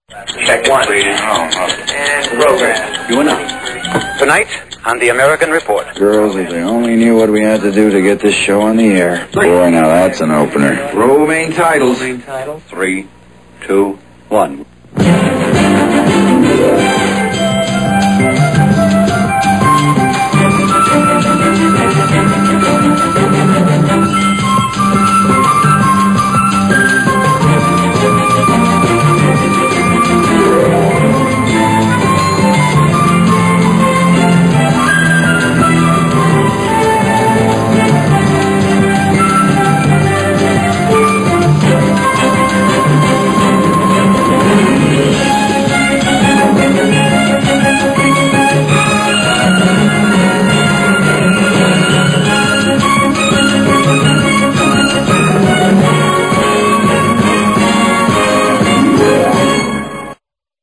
Check one. And program. You enough. Tonight on the American Report. Girls, if they only knew what we had to do to get this show on the air. Boy, now that's an opener. Roll main titles. 3, 2, 1.